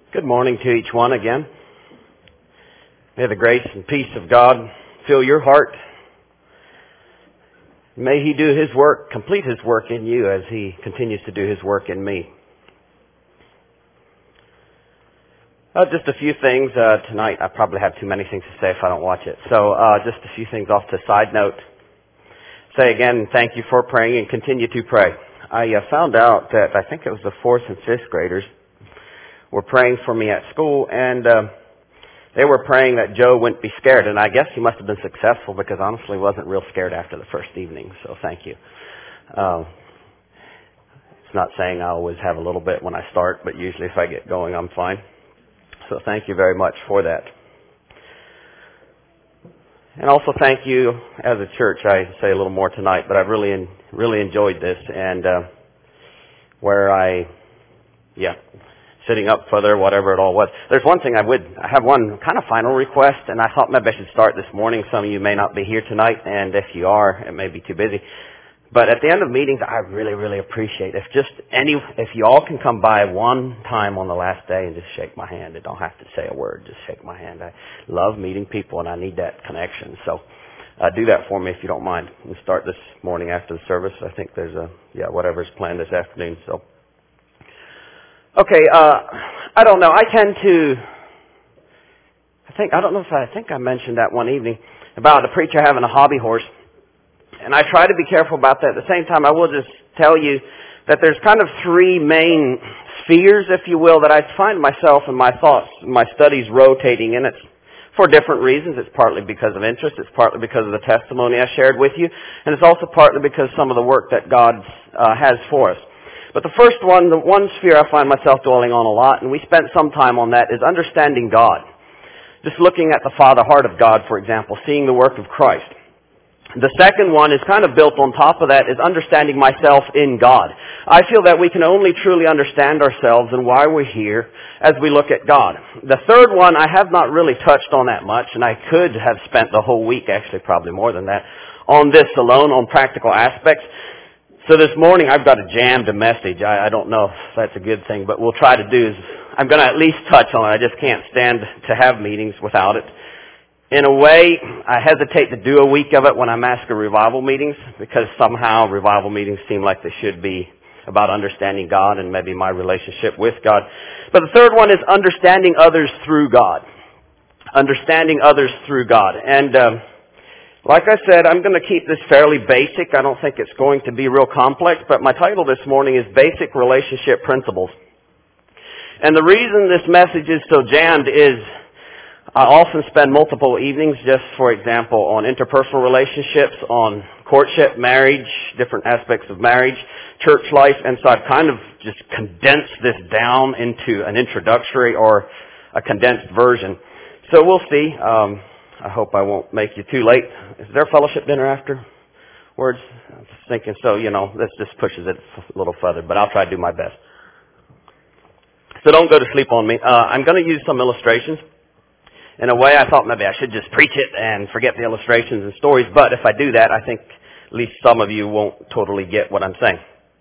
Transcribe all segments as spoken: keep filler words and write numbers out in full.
Good morning to each one again. May the grace and peace of God fill your heart. May He do His work, complete His work in you as He continues to do His work in me. Uh, just a few things uh, tonight. I probably have too many things to say if I don't watch it. So uh, just a few things off to a side note. Say again, thank you for praying and continue to pray. I uh, found out that I think it was the fourth and fifth graders were praying for me at school, and uh, they were praying that Joe wouldn't be scared. And I guess he must have been successful because honestly he wasn't real scared after the first evening. So thank you. Uh, it's not saying I always have a little bit when I start, but usually if I get going, I'm fine. So thank you very much for that. And also thank you as a church. I say a little more tonight, but I've really, really enjoyed this, and uh, where I, yeah. sitting up further, whatever it all was. There's one thing I would, I have one kind of final request, and I thought maybe I should start this morning. Some of you may not be here tonight, and if you are, it may be too busy. But at the end of meetings, I really, really appreciate if just any, if you all can come by one time on the last day and just shake my hand. You don't have to say a word, just shake my hand. I love meeting people, and I need that connection. So uh, do that for me if you don't mind. We'll start this morning after the service. I think there's a, yeah, whatever's planned this afternoon. So. Okay, uh, I don't know. I tend to, I think, I don't know if I, I think I mentioned that one evening about a preacher having a hobby horse. And I try to be careful about that. At the same time, I will just tell you that there's kind of three main spheres, if you will, that I find myself and my thoughts, my studies rotating in. It's for different reasons. It's partly because of interest. It's partly because of the testimony I shared with you. And it's also partly because some of the work that God uh, has for us. But the first one, the one sphere I find myself dwelling on a lot, and we spent some time on that, is understanding God. Just looking at the Father heart of God, for example, seeing the work of Christ. The second one is kind of built on top of that, is understanding myself in God. I feel that we can only truly understand ourselves and why we're here as we look at God. The third one I have not really touched on that much, and I could have spent the whole week, actually probably more than that, on this alone, on practical aspects. So this morning I've got a jammed message. I, I don't know if that's a good thing, but we'll try to do is, I'm going to at least touch on it. I just can't stand to have meetings without it. In a way, I hesitate to do a week of it when I'm asked for revival meetings, because somehow revival meetings seem like they should be about understanding God and maybe my relationship with God. But the third one is understanding others through God. Understanding others through God. And um, like I said, I'm going to keep this fairly basic. I don't think it's going to be real complex, but my title this morning is Basic Relationship Principles. And the reason this message is so jammed is I often spend multiple evenings just, for example, on interpersonal relationships, on courtship, marriage, different aspects of marriage, church life, and so I've kind of just condensed this down into an introductory or a condensed version. So we'll see. Um, I hope I won't make you too late. Is there a fellowship dinner afterwards? I was thinking so, you know, this just pushes it a little further, but I'll try to do my best. So don't go to sleep on me. Uh, I'm going to use some illustrations. In a way, I thought maybe I should just preach it and forget the illustrations and stories, but if I do that, I think at least some of you won't totally get what I'm saying.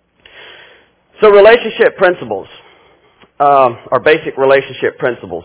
So relationship principles, um, or basic relationship principles.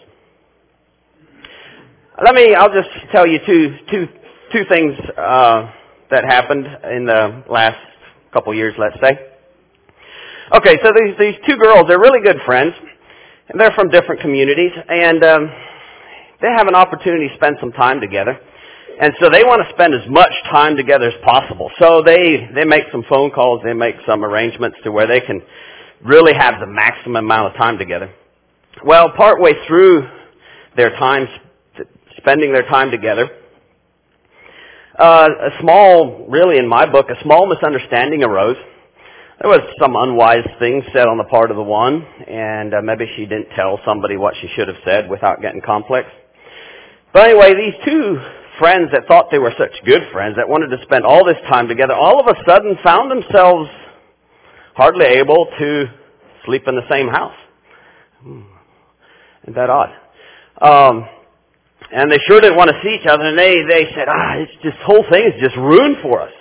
Let me, I'll just tell you two, two, two things uh, that happened in the last couple years, let's say. Okay, so these, these two girls, they're really good friends, and they're from different communities, and um, they have an opportunity to spend some time together. And so they want to spend as much time together as possible. So they, they make some phone calls, they make some arrangements to where they can really have the maximum amount of time together. Well, partway through their time spending their time together, uh, a small, really in my book, a small misunderstanding arose. There was some unwise things said on the part of the one, and uh, maybe she didn't tell somebody what she should have said without getting complex. But anyway, these two friends that thought they were such good friends, that wanted to spend all this time together, all of a sudden found themselves hardly able to sleep in the same house. Hmm. Isn't that odd? Um, and they sure didn't want to see each other, and they, they said, ah, it's this whole thing is just ruined for us.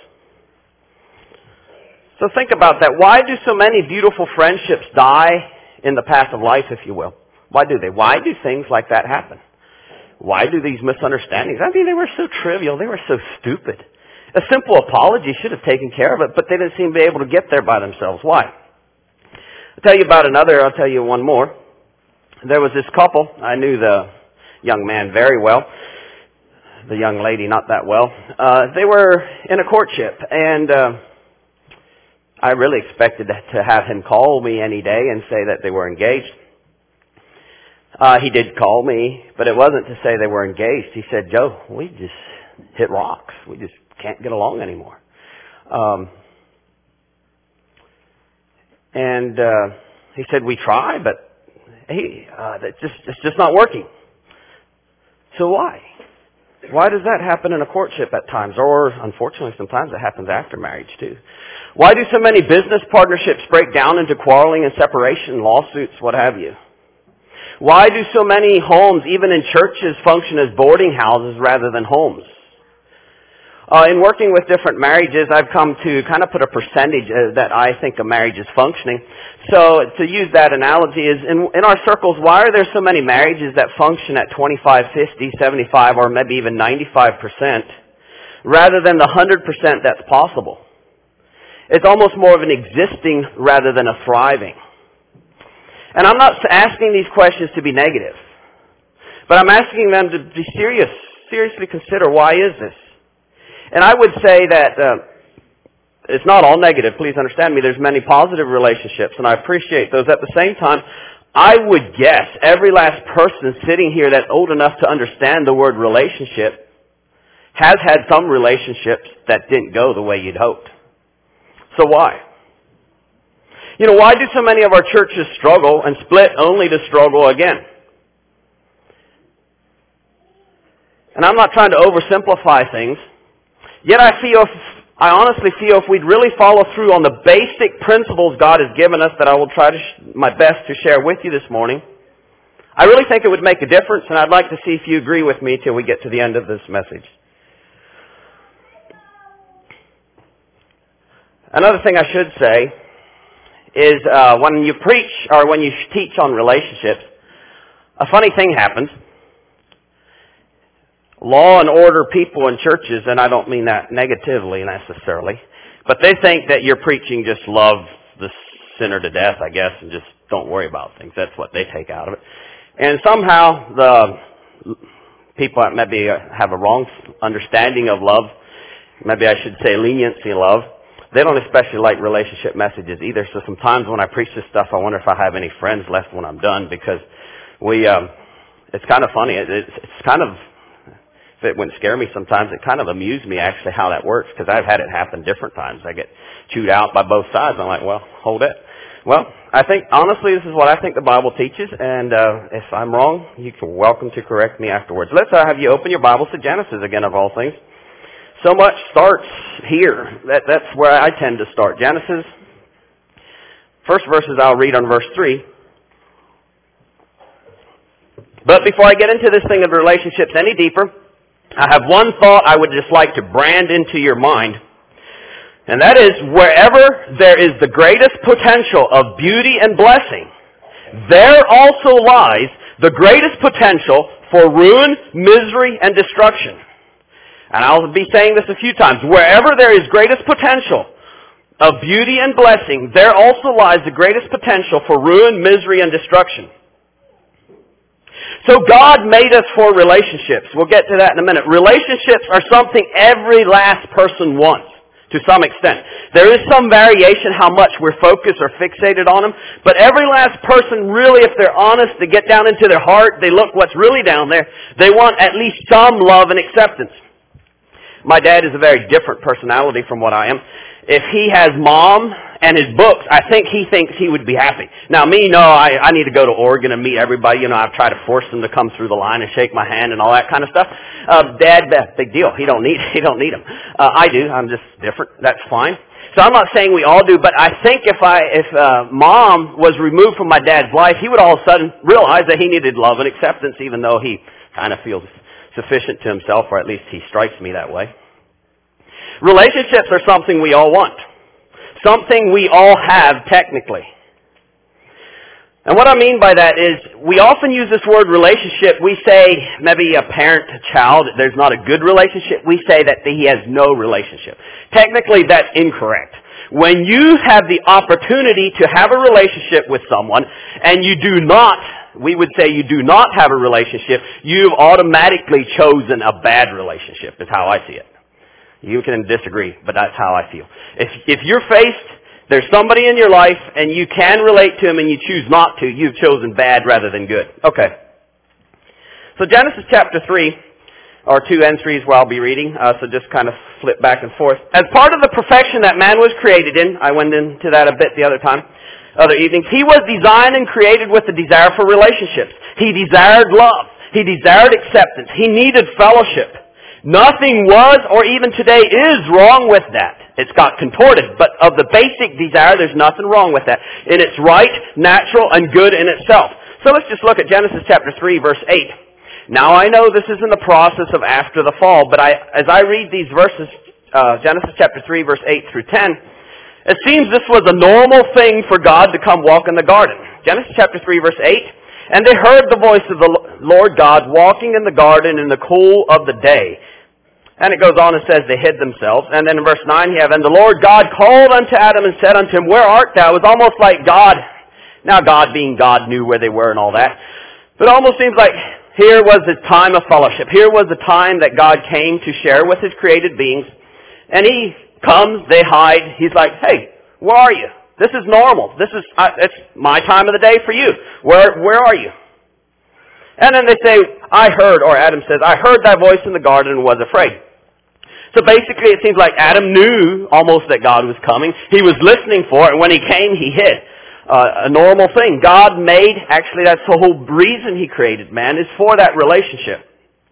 So think about that. Why do so many beautiful friendships die in the path of life, if you will? Why do they? Why do things like that happen? Why do these misunderstandings? I mean, they were so trivial. They were so stupid. A simple apology should have taken care of it, but they didn't seem to be able to get there by themselves. Why? I'll tell you about another. I'll tell you one more. There was this couple. I knew the young man very well. The young lady not that well. Uh, they were in a courtship, and uh, I really expected to have him call me any day and say that they were engaged. Uh, he did call me, but it wasn't to say they were engaged. He said, Joe, we just hit rocks. We just can't get along anymore. Um, and uh, he said, we try, but hey, uh, that just, it's just not working. So why? Why does that happen in a courtship at times? Or, unfortunately, sometimes it happens after marriage, too. Why do so many business partnerships break down into quarreling and separation, lawsuits, what have you? Why do so many homes, even in churches, function as boarding houses rather than homes? Uh, in working with different marriages, I've come to kind of put a percentage uh, that I think a marriage is functioning. So to use that analogy is, in, in our circles, why are there so many marriages that function at twenty-five, fifty, seventy-five, or maybe even ninety-five percent, rather than the one hundred percent that's possible? It's almost more of an existing rather than a thriving. And I'm not asking these questions to be negative, but I'm asking them to be serious, seriously consider, why is this? And I would say that uh, it's not all negative. Please understand me. There's many positive relationships, and I appreciate those. At the same time, I would guess every last person sitting here that's old enough to understand the word relationship has had some relationships that didn't go the way you'd hoped. So why? You know, why do so many of our churches struggle and split only to struggle again? And I'm not trying to oversimplify things. Yet I feel, I honestly feel if we'd really follow through on the basic principles God has given us that I will try to sh- my best to share with you this morning, I really think it would make a difference, and I'd like to see if you agree with me till we get to the end of this message. Another thing I should say is uh, when you preach or when you teach on relationships, a funny thing happens. Law and order people in churches, and I don't mean that negatively necessarily, but they think that you're preaching just love the sinner to death, I guess, and just don't worry about things. That's what they take out of it. And somehow the people that maybe have a wrong understanding of love, maybe I should say leniency of love, they don't especially like relationship messages either. So sometimes when I preach this stuff, I wonder if I have any friends left when I'm done, because we, um, it's kind of funny. It, it's, it's kind of, if it wouldn't scare me sometimes, it kind of amused me actually how that works, because I've had it happen different times. I get chewed out by both sides. I'm like, well, hold it. Well, I think, honestly, this is what I think the Bible teaches, and uh, if I'm wrong, you're welcome to correct me afterwards. Let's uh, have you open your Bibles to Genesis again, of all things. So much starts here. That, that's where I tend to start. Genesis. First verses I'll read on verse three. But before I get into this thing of relationships any deeper, I have one thought I would just like to brand into your mind. And that is, wherever there is the greatest potential of beauty and blessing, there also lies the greatest potential for ruin, misery, and destruction. And I'll be saying this a few times. Wherever there is greatest potential of beauty and blessing, there also lies the greatest potential for ruin, misery, and destruction. So God made us for relationships. We'll get to that in a minute. Relationships are something every last person wants, to some extent. There is some variation how much we're focused or fixated on them, but every last person really, if they're honest, to get down into their heart, they look what's really down there, they want at least some love and acceptance. My dad is a very different personality from what I am. If he has mom and his books, I think he thinks he would be happy. Now me, no, I, I need to go to Oregon and meet everybody. You know, I've tried to force them to come through the line and shake my hand and all that kind of stuff. Uh, Dad, big deal. He don't need, he don't need them. Uh, I do. I'm just different. That's fine. So I'm not saying we all do, but I think if I, if, uh, mom was removed from my dad's life, he would all of a sudden realize that he needed love and acceptance, even though he kind of feels sufficient to himself, or at least he strikes me that way. Relationships are something we all want. Something we all have technically. And what I mean by that is we often use this word relationship. We say maybe a parent to child, there's not a good relationship. We say that he has no relationship. Technically, that's incorrect. When you have the opportunity to have a relationship with someone and you do not, we would say you do not have a relationship, you've automatically chosen a bad relationship, is how I see it. You can disagree, but that's how I feel. If, if you're faced, there's somebody in your life and you can relate to him and you choose not to, you've chosen bad rather than good. Okay. So Genesis chapter three, or two and three is where I'll be reading, uh, so just kind of flip back and forth. As part of the perfection that man was created in, I went into that a bit the other time, other evenings, he was designed and created with a desire for relationships. He desired love. He desired acceptance. He needed fellowship. Nothing was or even today is wrong with that. It's got contorted, but of the basic desire, there's nothing wrong with that. And it's right, natural, and good in itself. So let's just look at Genesis chapter three, verse eight. Now I know this is in the process of after the fall, but I, as I read these verses, uh, Genesis chapter three, verse eight through ten, it seems this was a normal thing for God to come walk in the garden. Genesis chapter three, verse eight, and they heard the voice of the Lord God walking in the garden in the cool of the day. And it goes on and says they hid themselves. And then in verse nine you have, and the Lord God called unto Adam and said unto him, where art thou? It was almost like God, now God being God knew where they were and all that. But it almost seems like here was the time of fellowship. Here was the time that God came to share with His created beings. And He comes, they hide. He's like, hey, where are you? This is normal. This is, uh, it's my time of the day for you. Where, where are you? And then they say, I heard, or Adam says, I heard thy voice in the garden and was afraid. So basically it seems like Adam knew almost that God was coming. He was listening for it, and when He came, he hid. Uh, a normal thing. God made, actually that's the whole reason He created man, is for that relationship.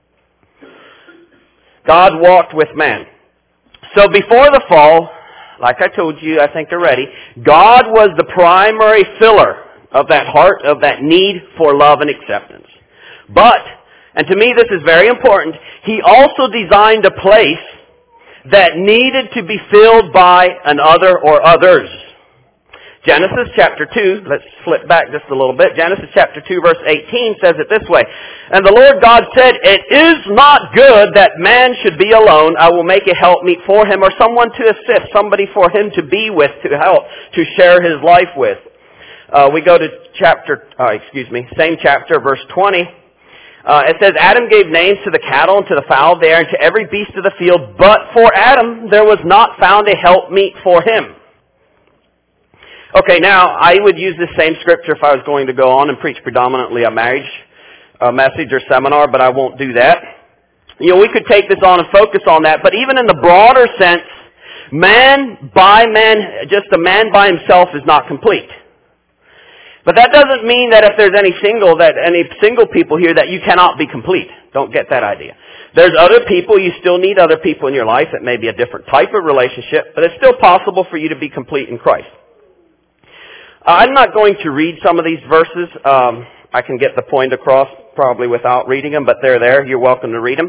God walked with man. So before the fall, like I told you, I think already, God was the primary filler of that heart, of that need for love and acceptance. But, and to me this is very important, He also designed a place that needed to be filled by an other or others. Genesis chapter two, let's flip back just a little bit. Genesis chapter two verse eighteen says it this way. And the Lord God said, it is not good that man should be alone. I will make a helpmeet for him, or someone to assist, somebody for him to be with, to help, to share his life with. Uh, we go to chapter, uh, excuse me, same chapter, verse twenty. Uh, it says, Adam gave names to the cattle and to the fowl of the air and to every beast of the field, but for Adam there was not found a helpmeet for him. Okay, now, I would use this same scripture if I was going to go on and preach predominantly a marriage uh, message or seminar, but I won't do that. You know, we could take this on and focus on that, but even in the broader sense, man by man, just a man by himself is not complete. But that doesn't mean that if there's any single, that any single people here, that you cannot be complete. Don't get that idea. There's other people, you still need other people in your life. It may be a different type of relationship, but it's still possible for you to be complete in Christ. Uh, I'm not going to read some of these verses. Um, I can get the point across probably without reading them, but they're there. You're welcome to read them.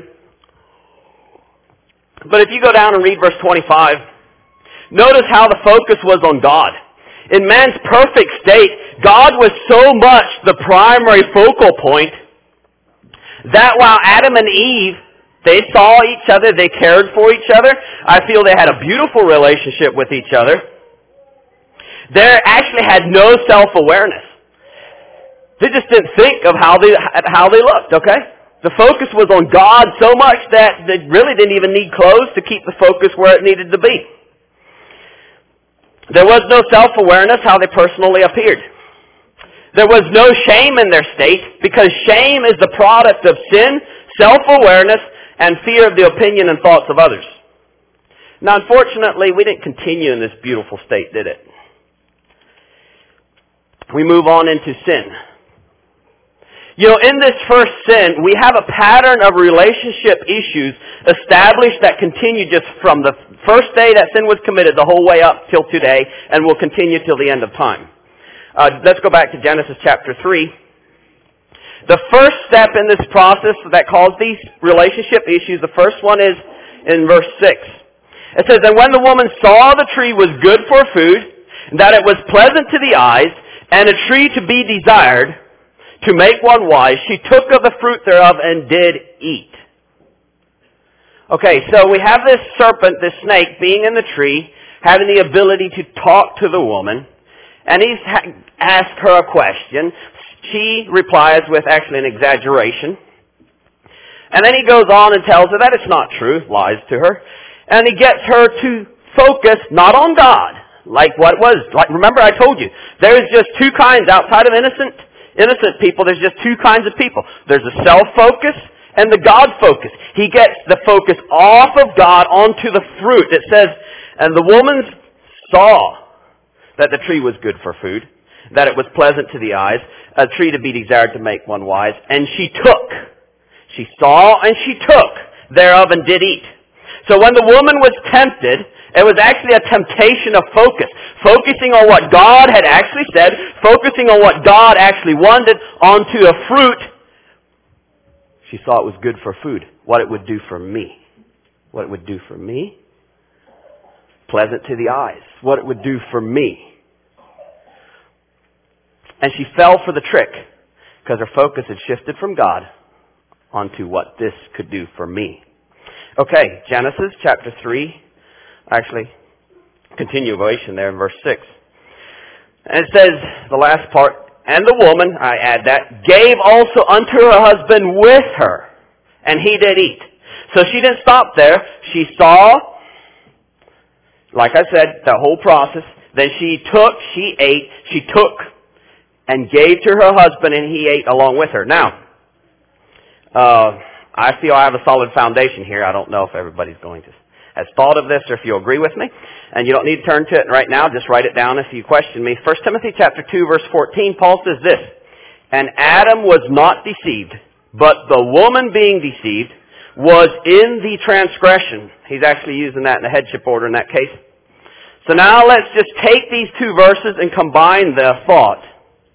But if you go down and read verse twenty-five, notice how the focus was on God. In man's perfect state, God was so much the primary focal point that while Adam and Eve, they saw each other, they cared for each other, I feel they had a beautiful relationship with each other. They actually had no self-awareness. They just didn't think of how they how they looked, okay? The focus was on God so much that they really didn't even need clothes to keep the focus where it needed to be. There was no self-awareness how they personally appeared. There was no shame in their state, because shame is the product of sin, self-awareness, and fear of the opinion and thoughts of others. Now, unfortunately, we didn't continue in this beautiful state, did it? We move on into sin. You know, in this first sin, we have a pattern of relationship issues established that continue just from the first day that sin was committed the whole way up till today, and will continue till the end of time. Uh, let's go back to Genesis chapter three. The first step in this process that caused these relationship issues, the first one is in verse six. It says, and when the woman saw the tree was good for food, and that it was pleasant to the eyes, and a tree to be desired, to make one wise, she took of the fruit thereof and did eat. Okay, so we have this serpent, this snake, being in the tree, having the ability to talk to the woman, and he's ha- asked her a question. She replies with actually an exaggeration. And then he goes on and tells her that it's not true, lies to her. And he gets her to focus not on God, like what it was. Like, remember I told you, there's just two kinds outside of innocent, innocent people. There's just two kinds of people. There's a self-focus and the God focus. He gets the focus off of God onto the fruit. It says, and the woman saw that the tree was good for food, that it was pleasant to the eyes, a tree to be desired to make one wise, and she took. She saw and she took thereof and did eat. So when the woman was tempted, it was actually a temptation of focus. Focusing on what God had actually said, focusing on what God actually wanted onto a fruit. She saw it was good for food. What it would do for me. What it would do for me. Pleasant to the eyes. What it would do for me. And she fell for the trick because her focus had shifted from God onto what this could do for me. Okay, Genesis chapter three. Actually, continuation there in verse six. And it says, the last part, and the woman, I add that, gave also unto her husband with her, and he did eat. So she didn't stop there. She saw, like I said, the whole process. Then she took, she ate, she took, and gave to her husband, and he ate along with her. Now, uh, I feel I have a solid foundation here. I don't know if everybody's going to has thought of this or if you agree with me. And you don't need to turn to it right now. Just write it down if you question me. First Timothy chapter two, verse fourteen, Paul says this, and Adam was not deceived, but the woman being deceived was in the transgression. He's actually using that in the headship order in that case. So now let's just take these two verses and combine the thought.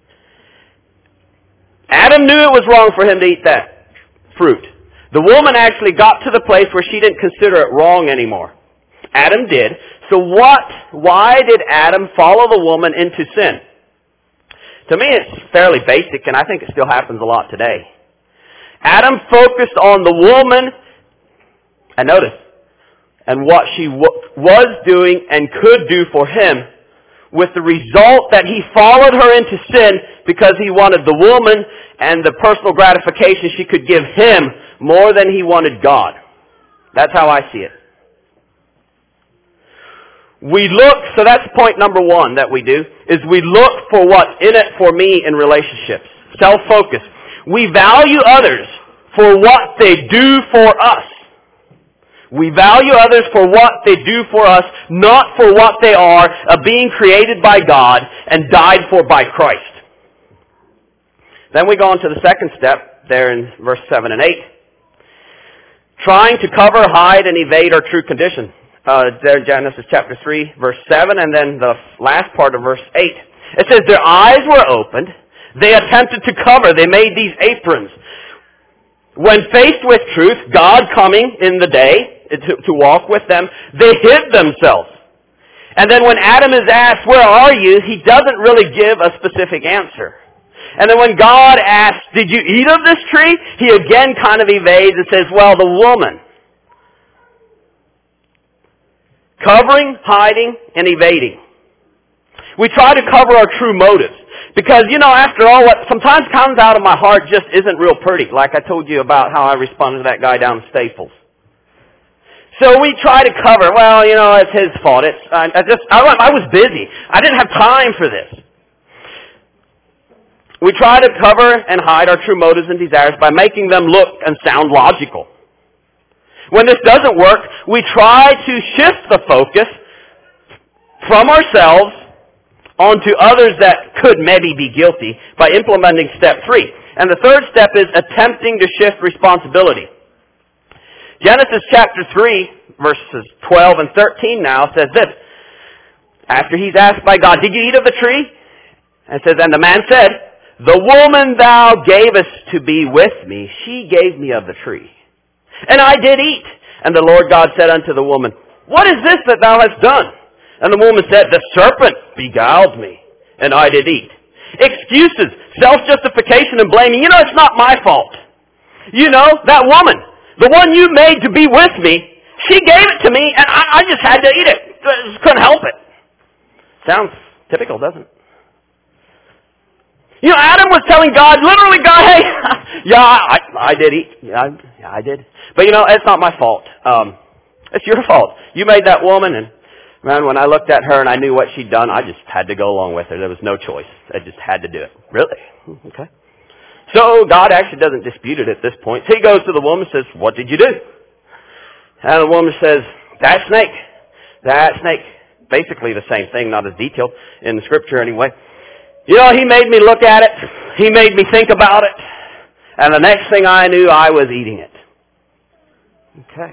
Adam knew it was wrong for him to eat that fruit. The woman actually got to the place where she didn't consider it wrong anymore. Adam did. So what, why did Adam follow the woman into sin? To me it's fairly basic, and I think it still happens a lot today. Adam focused on the woman, and notice, and what she w- was doing and could do for him, with the result that he followed her into sin because he wanted the woman and the personal gratification she could give him more than he wanted God. That's how I see it. We look, so that's point number one that we do, is we look for what's in it for me in relationships. Self-focus. We value others for what they do for us. We value others for what they do for us, not for what they are, of being created by God and died for by Christ. Then we go on to the second step, there in verse seven and eight. Trying to cover, hide, and evade our true condition. Uh, there in Genesis chapter three, verse seven, and then the last part of verse eight. It says, their eyes were opened. They attempted to cover. They made these aprons. When faced with truth, God coming in the day to, to walk with them, they hid themselves. And then when Adam is asked, where are you? He doesn't really give a specific answer. And then when God asks, did you eat of this tree? He again kind of evades and says, well, the woman. Covering, hiding, and evading. We try to cover our true motives. Because, you know, after all, what sometimes comes out of my heart just isn't real pretty. Like I told you about how I responded to that guy down in Staples. So we try to cover, well, you know, it's his fault. It's, I, I just, I, I was busy. I didn't have time for this. We try to cover and hide our true motives and desires by making them look and sound logical. When this doesn't work, we try to shift the focus from ourselves onto others that could maybe be guilty by implementing step three. And the third step is attempting to shift responsibility. Genesis chapter three, verses twelve and thirteen now says this. After he's asked by God, did you eat of the tree? And it says, and the man said, the woman thou gavest to be with me, she gave me of the tree. And I did eat. And the Lord God said unto the woman, what is this that thou hast done? And the woman said, the serpent beguiled me, and I did eat. Excuses, self-justification and blaming. You know, it's not my fault. You know, that woman, the one you made to be with me, she gave it to me and I, I just had to eat it. I just couldn't help it. Sounds typical, doesn't it? You know, Adam was telling God, literally, God, hey, yeah, I, I did eat. Yeah I, yeah, I did. But you know, it's not my fault. Um, it's your fault. You made that woman, and man, when I looked at her and I knew what she'd done, I just had to go along with her. There was no choice. I just had to do it. Really? Okay. So God actually doesn't dispute it at this point. So he goes to the woman and says, what did you do? And the woman says, that snake. That snake. Basically the same thing, not as detailed in the scripture anyway. You know, he made me look at it. He made me think about it. And the next thing I knew, I was eating it. Okay.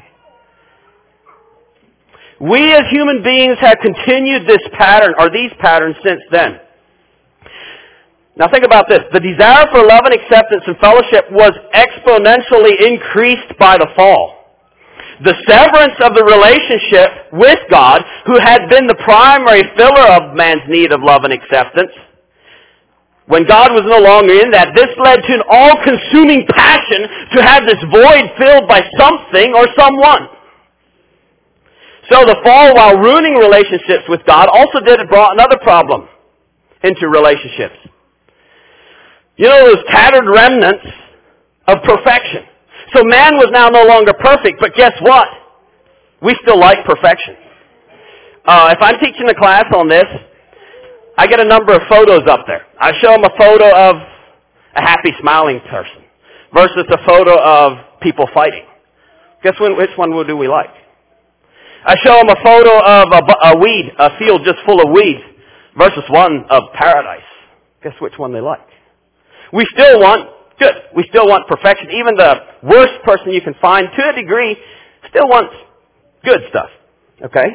We as human beings have continued this pattern, or these patterns, since then. Now think about this. The desire for love and acceptance and fellowship was exponentially increased by the fall. The severance of the relationship with God, who had been the primary filler of man's need of love and acceptance, when God was no longer in that, this led to an all-consuming passion to have this void filled by something or someone. So the fall, while ruining relationships with God, also did brought another problem into relationships. You know, those tattered remnants of perfection. So man was now no longer perfect, but guess what? We still like perfection. Uh, if I'm teaching a class on this, I get a number of photos up there. I show them a photo of a happy, smiling person versus a photo of people fighting. Guess which one do we like? I show them a photo of a, a weed, a field just full of weeds, versus one of paradise. Guess which one they like? We still want good. We still want perfection. Even the worst person you can find, to a degree, still wants good stuff. Okay?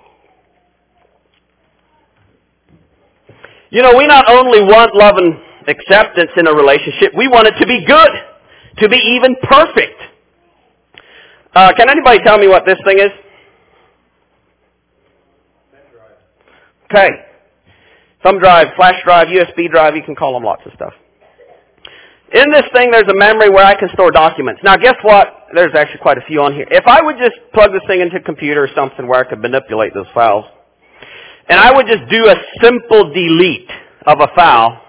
You know, we not only want love and acceptance in a relationship, we want it to be good, to be even perfect. Uh, can anybody tell me what this thing is? Okay. Thumb drive, flash drive, U S B drive, you can call them lots of stuff. In this thing, there's a memory where I can store documents. Now, guess what? There's actually quite a few on here. If I would just plug this thing into a computer or something where I could manipulate those files, and I would just do a simple delete of a file,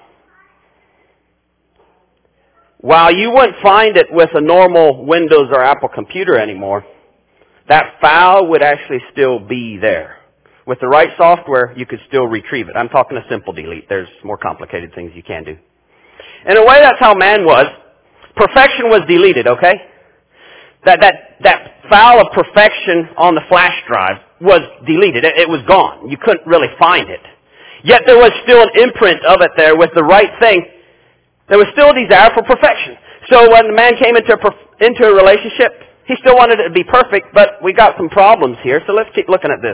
while you wouldn't find it with a normal Windows or Apple computer anymore, that file would actually still be there. With the right software, you could still retrieve it. I'm talking a simple delete. There's more complicated things you can do. In a way, that's how man was. Perfection was deleted, okay? That, that, that file of perfection on the flash drive was deleted. It, it was gone. You couldn't really find it. Yet there was still an imprint of it there with the right thing. There was still a desire for perfection. So when the man came into a, into a relationship, he still wanted it to be perfect, but we got some problems here, so let's keep looking at this.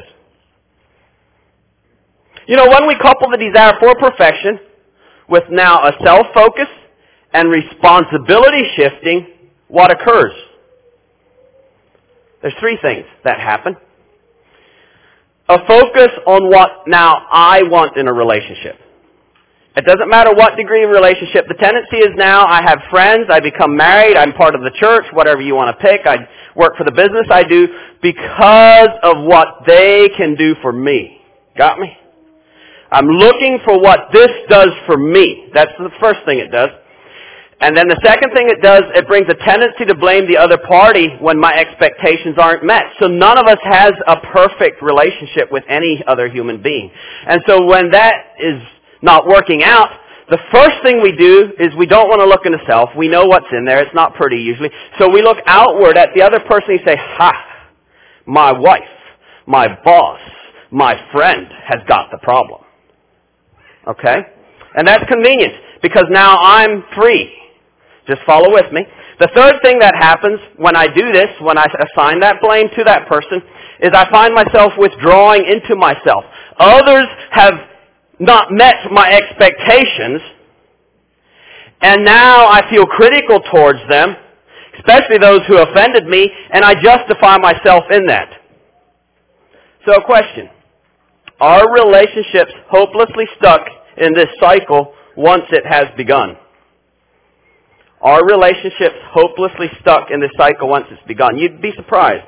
You know, when we couple the desire for perfection with now a self-focus and responsibility shifting, what occurs? There's three things that happen. A focus on what now I want in a relationship. It doesn't matter what degree of relationship. The tendency is now I have friends, I become married, I'm part of the church, whatever you want to pick. I work for the business I do because of what they can do for me. Got me? I'm looking for what this does for me. That's the first thing it does. And then the second thing it does, it brings a tendency to blame the other party when my expectations aren't met. So none of us has a perfect relationship with any other human being. And so when that is not working out, the first thing we do is we don't want to look into self. We know what's in there. It's not pretty usually. So we look outward at the other person and say, ha, my wife, my boss, my friend has got the problem. Okay? And that's convenient because now I'm free. Just follow with me. The third thing that happens when I do this, when I assign that blame to that person, is I find myself withdrawing into myself. Others have not met my expectations, and now I feel critical towards them, especially those who offended me, and I justify myself in that. So a question. Are relationships hopelessly stuck in this cycle once it has begun. Are relationships hopelessly stuck in this cycle once it's begun? You'd be surprised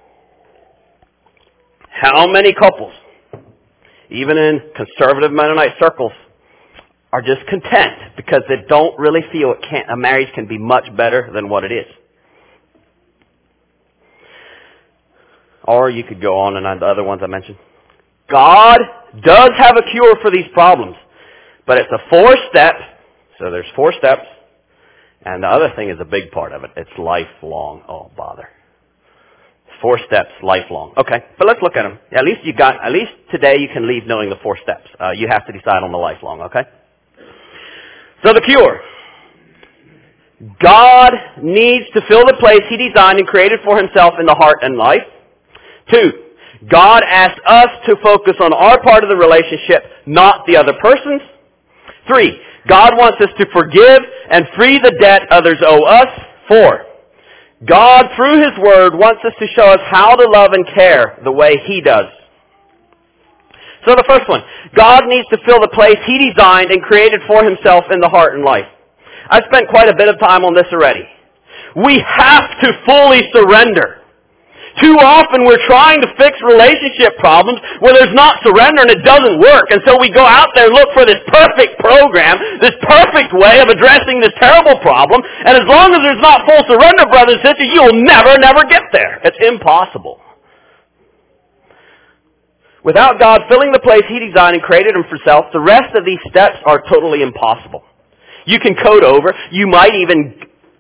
how many couples, even in conservative Mennonite circles, are just content because they don't really feel it can't, a marriage can be much better than what it is. Or you could go on and on the other ones I mentioned. God does have a cure for these problems, but it's a four-step, so there's four steps, and the other thing is a big part of it. It's lifelong. Oh, bother. Four steps, lifelong. Okay, but let's look at them. At least you got, at least today you can leave knowing the four steps. Uh, you have to decide on the lifelong, okay? So the cure. God needs to fill the place He designed and created for Himself in the heart and life. Two, God asks us to focus on our part of the relationship, not the other person's. Three, God wants us to forgive and free the debt others owe us. Four, God, through His Word, wants us to show us how to love and care the way He does. So the first one, God needs to fill the place He designed and created for Himself in the heart and life. I've spent quite a bit of time on this already. We have to fully surrender. Too often we're trying to fix relationship problems where there's not surrender and it doesn't work. And so we go out there and look for this perfect program, this perfect way of addressing this terrible problem. And as long as there's not full surrender, brothers and sisters, you'll never, never get there. It's impossible. Without God filling the place He designed and created Him for Himself, the rest of these steps are totally impossible. You can code over. You might even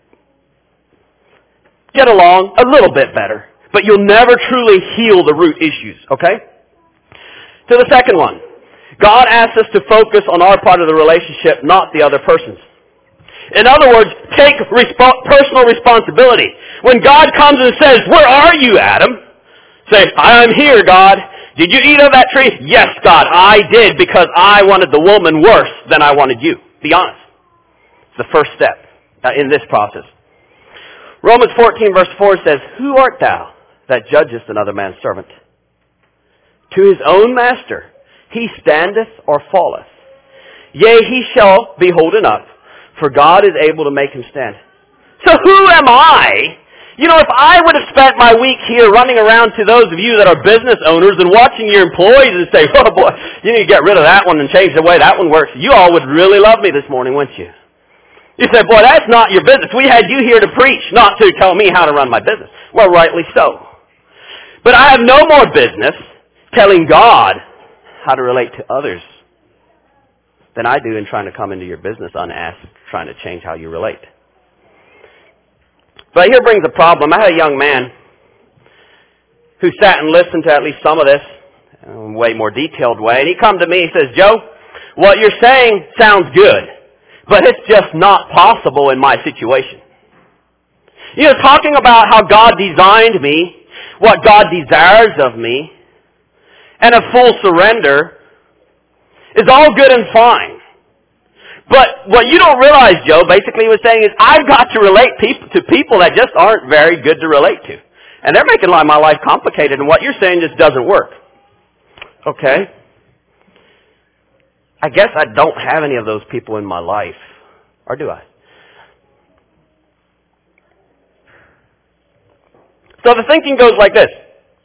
get along a little bit better. But you'll never truly heal the root issues, okay? To the second one. God asks us to focus on our part of the relationship, not the other person's. In other words, take resp- personal responsibility. When God comes and says, "Where are you, Adam?" Say, "I'm here, God." "Did you eat of that tree?" "Yes, God, I did because I wanted the woman worse than I wanted you." Be honest. It's the first step uh, in this process. Romans fourteen verse four says, "Who art thou that judgest another man's servant? To his own master he standeth or falleth. Yea, he shall be holden up, for God is able to make him stand." So who am I? You know, if I would have spent my week here running around to those of you that are business owners and watching your employees and say, "Oh boy, you need to get rid of that one and change the way that one works," you all would really love me this morning, wouldn't you? You say, "Boy, that's not your business. We had you here to preach, not to tell me how to run my business." Well, rightly so. But I have no more business telling God how to relate to others than I do in trying to come into your business unasked, trying to change how you relate. But here brings a problem. I had a young man who sat and listened to at least some of this in a way more detailed way. And he come to me and says, "Joe, what you're saying sounds good, but it's just not possible in my situation. You know, talking about how God designed me, what God desires of me, and a full surrender is all good and fine. But what you don't realize, Joe, basically he was saying is, I've got to relate people to people that just aren't very good to relate to. And they're making my life complicated, and what you're saying just doesn't work." Okay. I guess I don't have any of those people in my life. Or do I? So the thinking goes like this.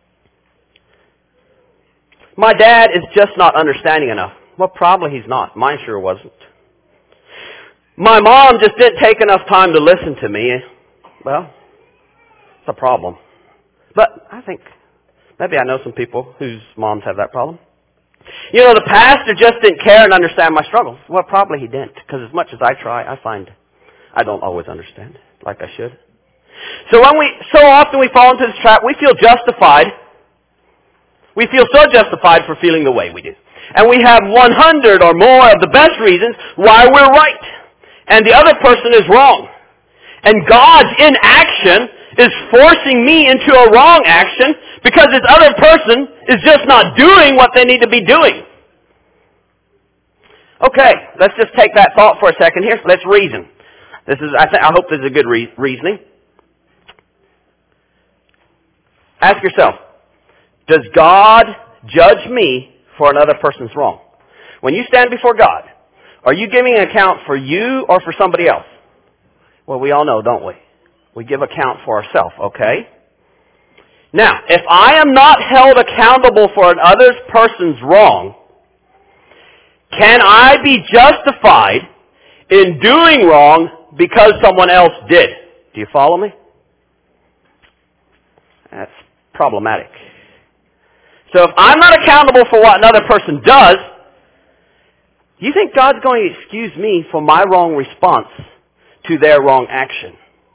My dad is just not understanding enough. Well, probably he's not. Mine sure wasn't. My mom just didn't take enough time to listen to me. Well, it's a problem. But I think maybe I know some people whose moms have that problem. You know, the pastor just didn't care and understand my struggles. Well, probably he didn't, because as much as I try, I find I don't always understand like I should. So when we, so often we fall into this trap, we feel justified. We feel so justified for feeling the way we do. And we have one hundred or more of the best reasons why we're right. And the other person is wrong. And God's inaction is forcing me into a wrong action because this other person is just not doing what they need to be doing. Okay, let's just take that thought for a second here. Let's reason. This is, I, th- I hope this is a good re- reasoning. Ask yourself, does God judge me for another person's wrong? When you stand before God, Are you giving an account for you or for somebody else? Well, we all know, don't we? We give account for ourselves, okay? Now, if I am not held accountable for another person's wrong, can I be justified in doing wrong because someone else did? Do you follow me? That's problematic. So if I'm not accountable for what another person does, you think God's going to excuse me for my wrong response to their wrong action?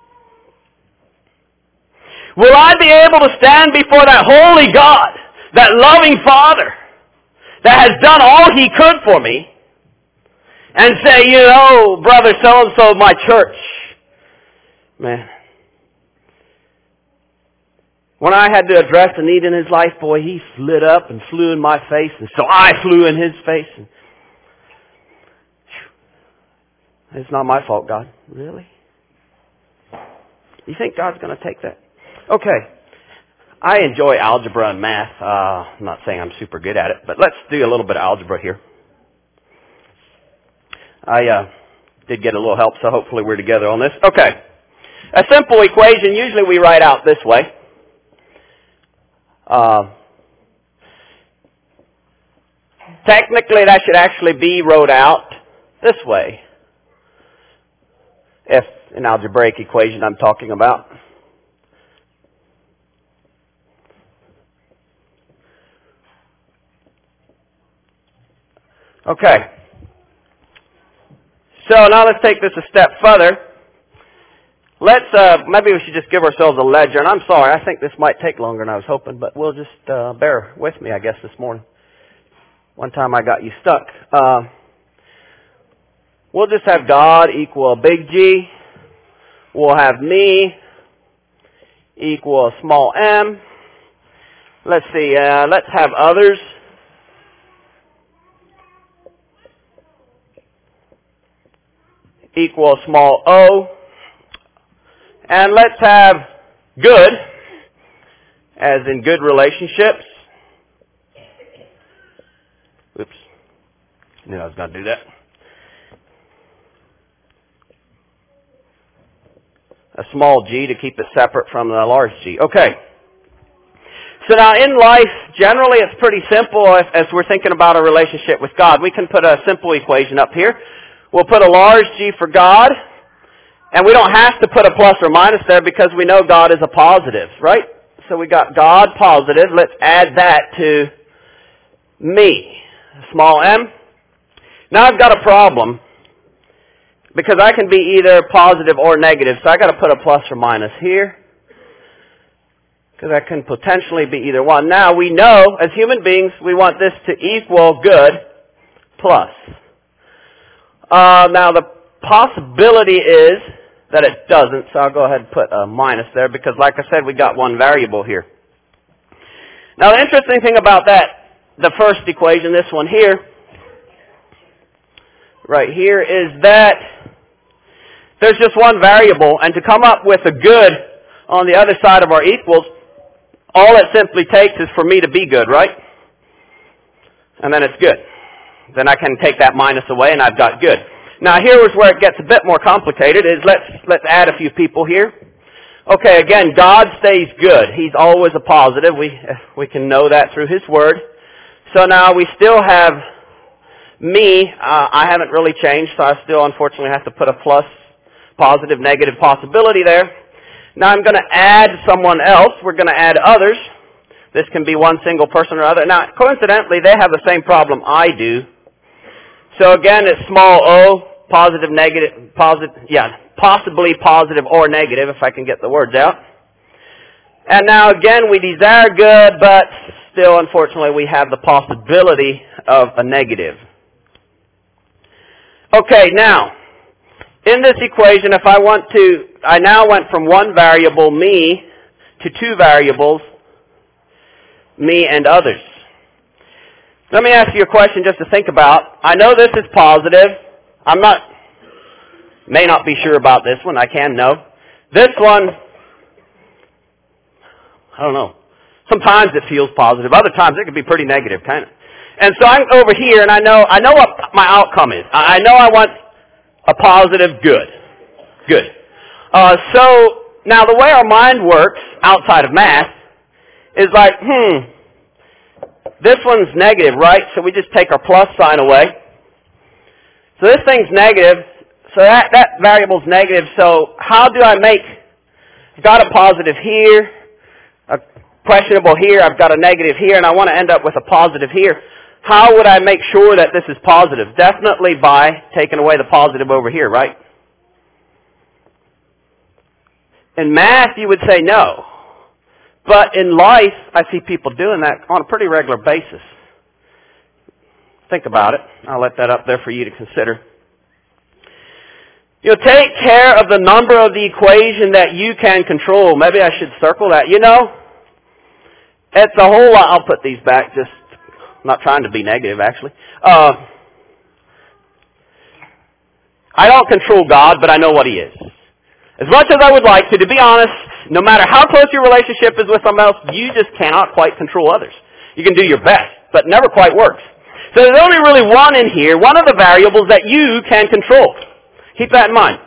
Will I be able to stand before that holy God, that loving Father, that has done all He could for me, and say, you know, brother so-and-so of my church, man, when I had to address a need in his life, boy, he lit up and flew in my face, and so I flew in his face. And, it's not my fault, God. Really? You think God's going to take that? Okay. I enjoy algebra and math. Uh, I'm not saying I'm super good at it, but let's do a little bit of algebra here. I uh, did get a little help, so hopefully we're together on this. Okay. A simple equation, usually we write out this way. Uh, technically, that should actually be wrote out this way. If an algebraic equation I'm talking about. Okay. So now let's take this a step further. Let's, uh, maybe we should just give ourselves a ledger. And I'm sorry, I think this might take longer than I was hoping, but we'll just uh, bear with me, I guess, this morning. One time I got you stuck. Uh, we'll just have God equal a big G. We'll have me equal a small m. Let's see, uh, let's have others equal a small o. And let's have good, as in good relationships. Oops. I knew I was going to do that. A small g to keep it separate from the large G. Okay. So now in life, generally it's pretty simple as, as we're thinking about a relationship with God. We can put a simple equation up here. We'll put a large G for God. And we don't have to put a plus or minus there because we know God is a positive, right? So we got God positive. Let's add that to me. Small m. Now I've got a problem because I can be either positive or negative. So I've got to put a plus or minus here because I can potentially be either one. Now we know as human beings we want this to equal good plus. Uh, now the possibility is that it doesn't, so I'll go ahead and put a minus there because like I said, we got one variable here. Now the interesting thing about that, the first equation, this one here, right here, is that there's just one variable, and to come up with a good on the other side of our equals, all it simply takes is for me to be good, right? And then it's good. Then I can take that minus away and I've got good. Now here is where it gets a bit more complicated, is let's let's add a few people here. Okay, again, God stays good. He's always a positive. We we can know that through His Word. So now we still have me. Uh, I haven't really changed, so I still unfortunately have to put a plus, positive, negative possibility there. Now I'm going to add someone else. We're going to add others. This can be one single person or other. Now, coincidentally, they have the same problem I do. So again, it's small o, positive, negative, positive, yeah, possibly positive or negative, if I can get the words out. And now again, we desire good, but still, unfortunately, we have the possibility of a negative. Okay, now, in this equation, if I want to, I now went from one variable, me, to two variables, me and others. Let me ask you a question just to think about. I know this is positive. I'm not, may not be sure about this one. I can know. This one, I don't know. Sometimes it feels positive. Other times it can be pretty negative, kind of. And so I'm over here, and I know I know what my outcome is. I know I want a positive good. Good. Uh, so now the way our mind works outside of math is like, hmm, this one's negative, right? So we just take our plus sign away. So this thing's negative, so that, that variable's negative. So how do I make, I've got a positive here, a questionable here, I've got a negative here, and I want to end up with a positive here. How would I make sure that this is positive? Definitely by taking away the positive over here, right? In math, you would say no. But in life, I see people doing that on a pretty regular basis. Think about it. I'll let that up there for you to consider. You know, take care of the number of the equation that you can control. Maybe I should circle that. You know, it's a whole lot. I'll put these back. Just I'm not trying to be negative, actually. Uh, I don't control God, but I know what He is. As much as I would like to, to be honest, no matter how close your relationship is with someone else, you just cannot quite control others. You can do your best, but it never quite works. So there's only really one in here, one of the variables that you can control. Keep that in mind.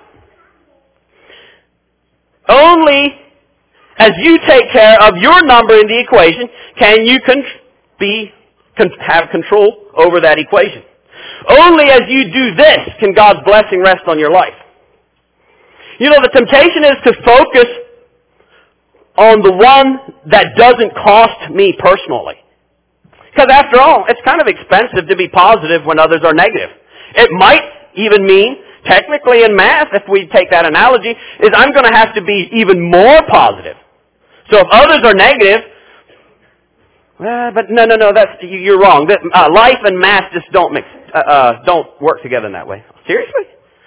Only as you take care of your number in the equation can you con- be con- have control over that equation. Only as you do this can God's blessing rest on your life. You know, the temptation is to focus on the one that doesn't cost me personally. Because after all, it's kind of expensive to be positive when others are negative. It might even mean, technically in math, if we take that analogy, is I'm going to have to be even more positive. So if others are negative, well, but no, no, no, that's you're wrong. That, uh, life and math just don't mix, uh, uh, don't work together in that way. Seriously?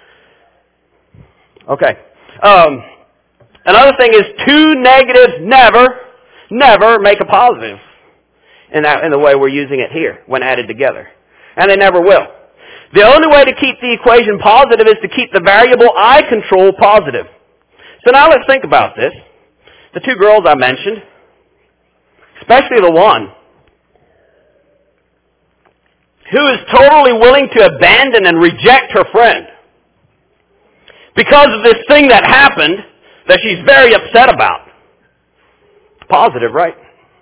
Okay. Um, another thing is two negatives never, never make a positive in that in the way we're using it here when added together, and they never will. The only way to keep the equation positive is to keep the variable I control positive. So now let's think about this. The two girls I mentioned, especially the one who is totally willing to abandon and reject her friend because of this thing that happened that she's very upset about. Positive, right?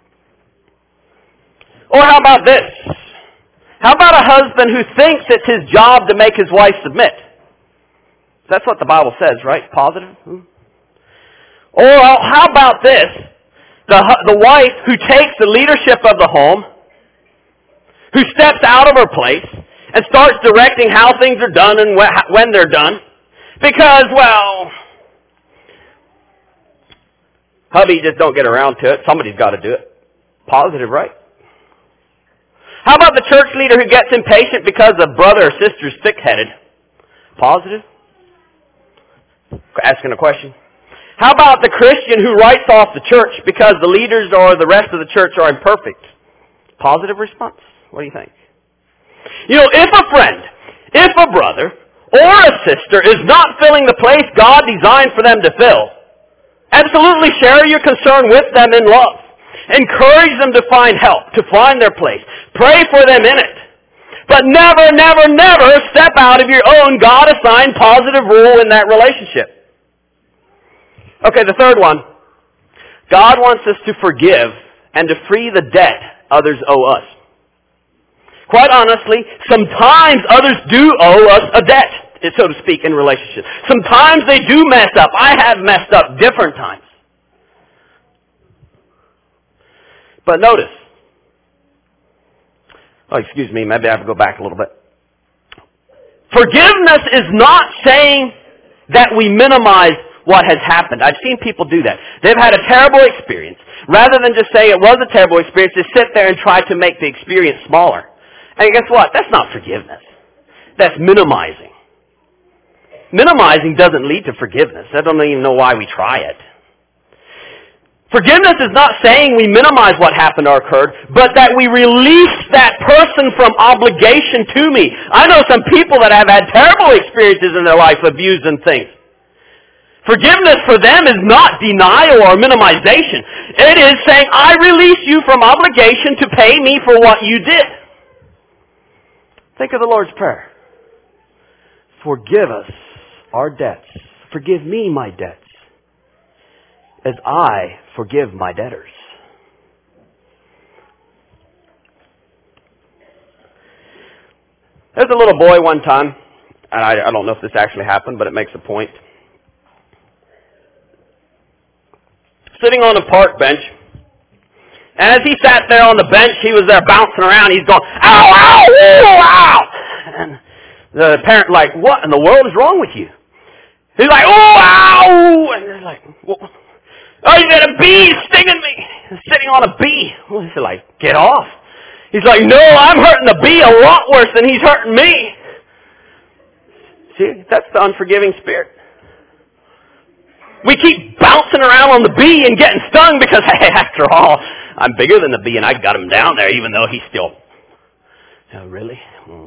Or how about this? How about a husband who thinks it's his job to make his wife submit? That's what the Bible says, right? Positive? Hmm? Or how about this? The, the wife who takes the leadership of the home, who steps out of her place and starts directing how things are done and when they're done. Because, well, hubby just don't get around to it. Somebody's got to do it. Positive, right? How about the church leader who gets impatient because a brother or sister's thick-headed? Positive? Asking a question. How about the Christian who writes off the church because the leaders or the rest of the church are imperfect? Positive response? What do you think? You know, if a friend, if a brother, or a sister is not filling the place God designed for them to fill, absolutely share your concern with them in love. Encourage them to find help, to find their place. Pray for them in it. But never, never, never step out of your own God-assigned positive rule in that relationship. Okay, the third one. God wants us to forgive and to free the debt others owe us. Quite honestly, sometimes others do owe us a debt, so to speak, in relationships. Sometimes they do mess up. I have messed up different times. But notice. Oh, excuse me, maybe I have to go back a little bit. Forgiveness is not saying that we minimize what has happened. I've seen people do that. They've had a terrible experience. Rather than just say it was a terrible experience, they sit there and try to make the experience smaller. And guess what? That's not forgiveness. That's minimizing. Minimizing doesn't lead to forgiveness. I don't even know why we try it. Forgiveness is not saying we minimize what happened or occurred, but that we release that person from obligation to me. I know some people that have had terrible experiences in their life, abuse and things. Forgiveness for them is not denial or minimization. It is saying, I release you from obligation to pay me for what you did. Think of the Lord's Prayer. Forgive us our debts. Forgive me my debts, as I forgive my debtors. There's a little boy one time, and I, I don't know if this actually happened, but it makes a point. Sitting on a park bench, and as he sat there on the bench, he was there bouncing around. He's going, ow, ow, ow, ow. And the parent like, what in the world is wrong with you? He's like, oh, ow. And they're like, well, oh, you got a bee stinging me. He's sitting on a bee. Well, he's like, get off. He's like, no, I'm hurting the bee a lot worse than he's hurting me. See, that's the unforgiving spirit. We keep bouncing around on the bee and getting stung because, hey, after all, I'm bigger than the bee and I got him down there even though he's still... Oh, really? Hmm.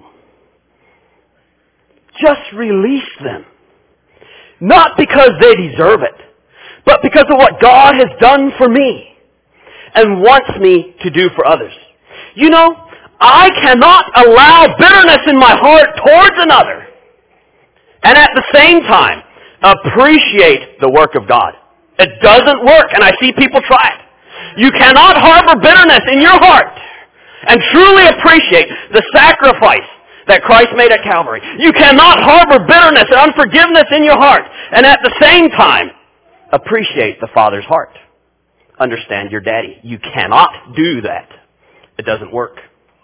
Just release them. Not because they deserve it, but because of what God has done for me and wants me to do for others. You know, I cannot allow bitterness in my heart towards another and at the same time appreciate the work of God. It doesn't work, and I see people try it. You cannot harbor bitterness in your heart and truly appreciate the sacrifice that Christ made at Calvary. You cannot harbor bitterness and unforgiveness in your heart and at the same time appreciate the Father's heart. Understand your daddy. You cannot do that. It doesn't work.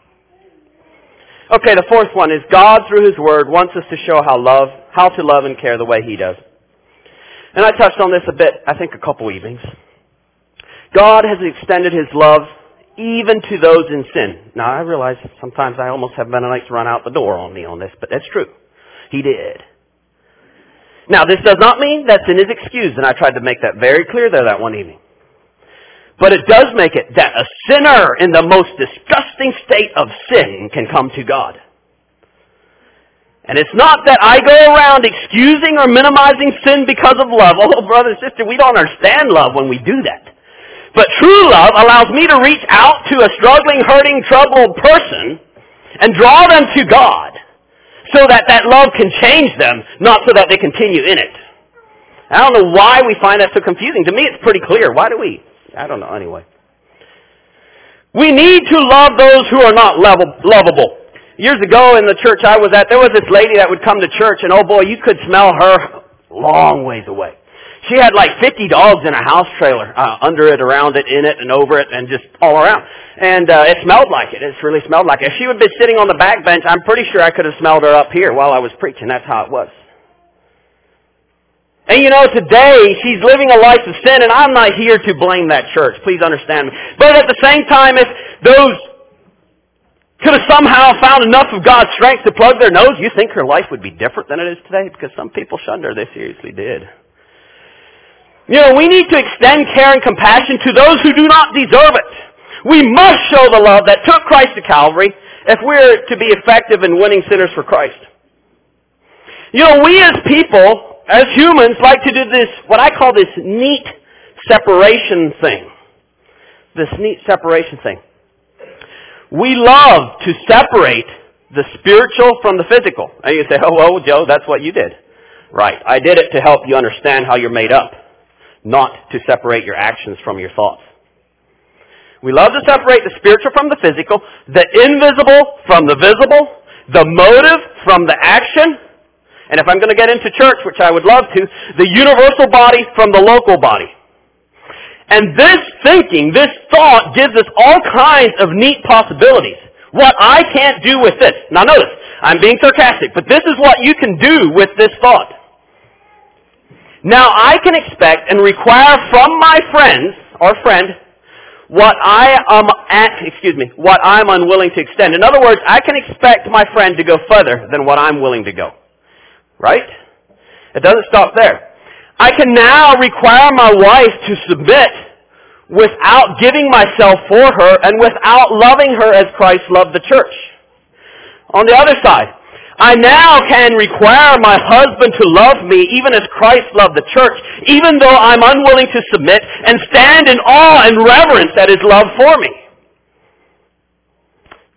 Okay, the fourth one is God, through His Word, wants us to show how love, how to love and care the way He does. And I touched on this a bit, I think, a couple evenings. God has extended His love even to those in sin. Now, I realize sometimes I almost have Mennonites run out the door on me on this, but that's true. He did. Now, this does not mean that sin is excused, and I tried to make that very clear there that one evening. But it does make it that a sinner in the most disgusting state of sin can come to God. And it's not that I go around excusing or minimizing sin because of love. Oh, brother and sister, we don't understand love when we do that. But true love allows me to reach out to a struggling, hurting, troubled person and draw them to God so that that love can change them, not so that they continue in it. I don't know why we find that so confusing. To me, it's pretty clear. Why do we? I don't know, anyway. We need to love those who are not lovable. Years ago in the church I was at, there was this lady that would come to church, and oh boy, you could smell her long ways away. She had like fifty dogs in a house trailer, uh, under it, around it, in it, and over it, and just all around. And uh, it smelled like it. It really smelled like it. If she would be sitting on the back bench, I'm pretty sure I could have smelled her up here while I was preaching. That's how it was. And you know, today, she's living a life of sin, and I'm not here to blame that church. Please understand me. But at the same time, if those could have somehow found enough of God's strength to plug their nose, you think her life would be different than it is today? Because some people shunned her. They seriously did. You know, we need to extend care and compassion to those who do not deserve it. We must show the love that took Christ to Calvary if we're to be effective in winning sinners for Christ. You know, we as people, as humans, like to do this, what I call this neat separation thing. This neat separation thing. We love to separate the spiritual from the physical. And you say, oh, well, Joe, that's what you did. Right. I did it to help you understand how you're made up, not to separate your actions from your thoughts. We love to separate the spiritual from the physical, the invisible from the visible, the motive from the action, and if I'm going to get into church, which I would love to, the universal body from the local body. And this thinking, this thought gives us all kinds of neat possibilities. What I can't do with this. Now notice, I'm being sarcastic, but this is what you can do with this thought. Now I can expect and require from my friends, or friend, what I am at, excuse me, what I'm unwilling to extend. In other words, I can expect my friend to go further than what I'm willing to go. Right? It doesn't stop there. I can now require my wife to submit without giving myself for her and without loving her as Christ loved the church. On the other side, I now can require my husband to love me even as Christ loved the church, even though I'm unwilling to submit and stand in awe and reverence at his love for me. And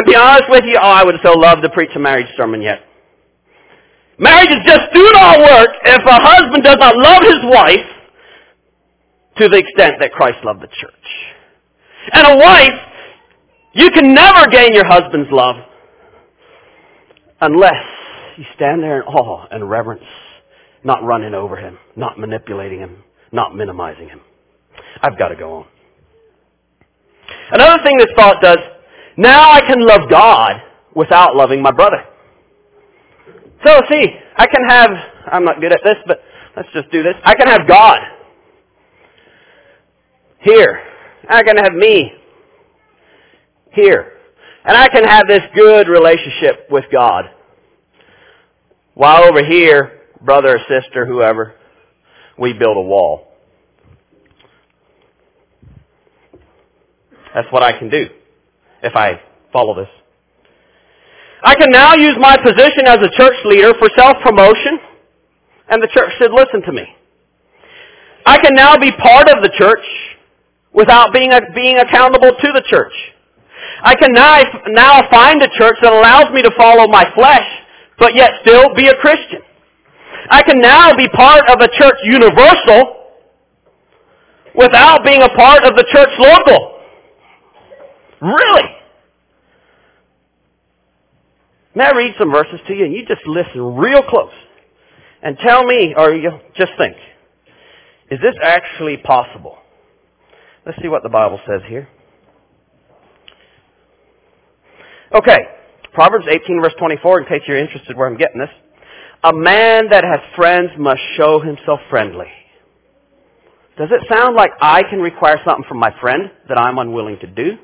I'd be honest with you, oh, I would so love to preach a marriage sermon yet. Marriages just do not work if a husband does not love his wife to the extent that Christ loved the church. And a wife, you can never gain your husband's love unless you stand there in awe and reverence, not running over him, not manipulating him, not minimizing him. I've got to go on. Another thing this thought does, now I can love God without loving my brother. So see, I can have, I'm not good at this, but let's just do this. I can have God here. I can have me here. And I can have this good relationship with God. While over here, brother or sister, whoever, we build a wall. That's what I can do if I follow this. I can now use my position as a church leader for self-promotion, and the church should listen to me. I can now be part of the church without being being accountable to the church. I can now, now find a church that allows me to follow my flesh, but yet still be a Christian. I can now be part of a church universal without being a part of the church local. Really? May I read some verses to you, and you just listen real close and tell me, or you just think, is this actually possible? Let's see what the Bible says here. Okay, Proverbs eighteen verse twenty-four, in case you're interested where I'm getting this. A man that has friends must show himself friendly. Does it sound like I can require something from my friend that I'm unwilling to do?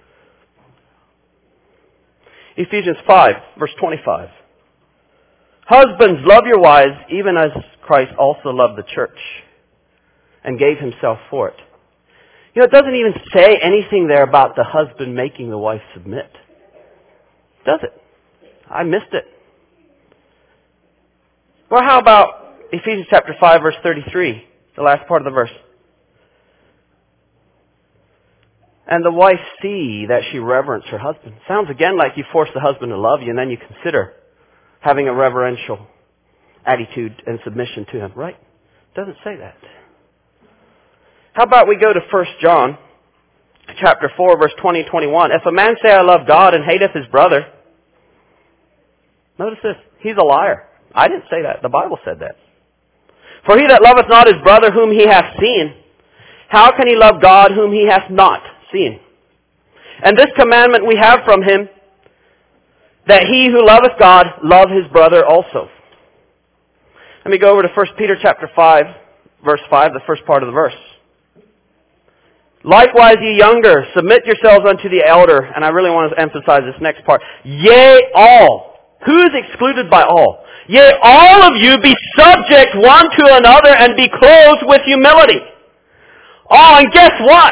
Ephesians five, verse twenty-five. Husbands, love your wives, even as Christ also loved the church and gave himself for it. You know, it doesn't even say anything there about the husband making the wife submit. Does it? I missed it. Well, how about Ephesians chapter five, verse thirty-three, the last part of the verse? And the wife see that she reverence her husband. Sounds again like you force the husband to love you, and then you consider having a reverential attitude and submission to him. Right? Doesn't say that. How about we go to First John chapter four, verse twenty and twenty-one. If a man say, I love God, and hateth his brother, notice this, he's a liar. I didn't say that. The Bible said that. For he that loveth not his brother whom he hath seen, how can he love God whom he hath not seen? And this commandment we have from him, that he who loveth God love his brother also. Let me go over to First Peter chapter five, verse five, the first part of the verse. Likewise, ye younger, submit yourselves unto the elder. And I really want to emphasize this next part. Yea, all. Who is excluded by all? Yea, all of you be subject one to another and be clothed with humility. Oh, and guess what?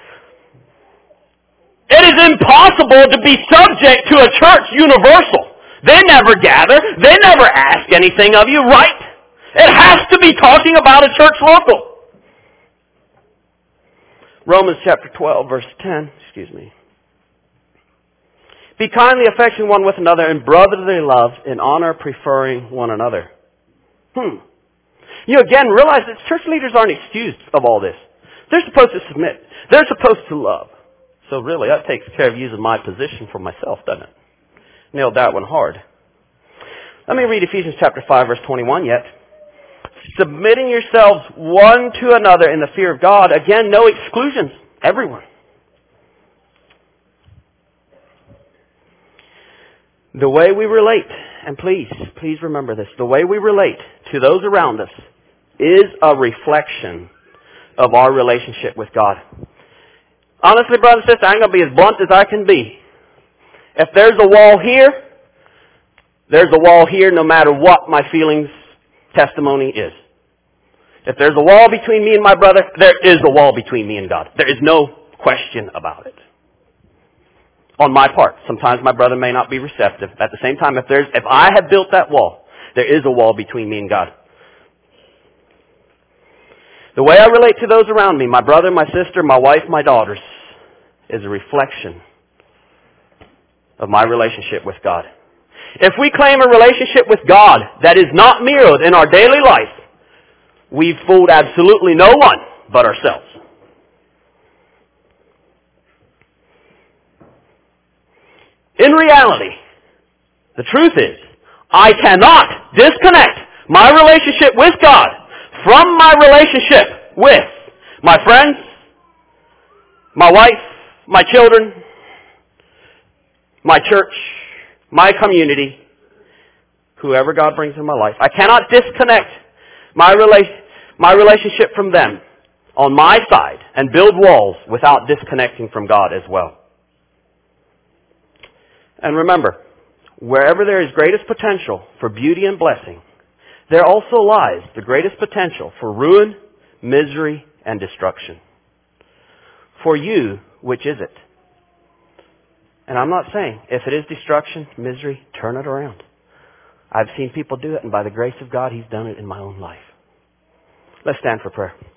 It is impossible to be subject to a church universal. They never gather. They never ask anything of you, right? It has to be talking about a church local. Romans chapter twelve, verse ten, excuse me. Be kindly affectionate one with another in brotherly love, in honor preferring one another. Hmm. You again realize that church leaders aren't excused of all this. They're supposed to submit. They're supposed to love. So really, that takes care of using my position for myself, doesn't it? Nailed that one hard. Let me read Ephesians chapter five, verse twenty-one yet. Submitting yourselves one to another in the fear of God. Again, no exclusions. Everyone. The way we relate, and please, please remember this, the way we relate to those around us is a reflection of our relationship with God. Honestly, brother and sister, I'm going to be as blunt as I can be. If there's a wall here, there's a wall here no matter what my feelings, testimony is. If there's a wall between me and my brother, there is a wall between me and God. There is no question about it. On my part, sometimes my brother may not be receptive. At the same time, if there's, if I have built that wall, there is a wall between me and God. The way I relate to those around me, my brother, my sister, my wife, my daughters, is a reflection of my relationship with God. If we claim a relationship with God that is not mirrored in our daily life, we've fooled absolutely no one but ourselves. In reality, the truth is, I cannot disconnect my relationship with God from my relationship with my friends, my wife, my children, my church, my community, whoever God brings in my life. I cannot disconnect my rela- my relationship from them on my side and build walls without disconnecting from God as well. And remember, wherever there is greatest potential for beauty and blessing, there also lies the greatest potential for ruin, misery, and destruction. For you, which is it? And I'm not saying, if it is destruction, misery, turn it around. I've seen people do it, and by the grace of God, He's done it in my own life. Let's stand for prayer.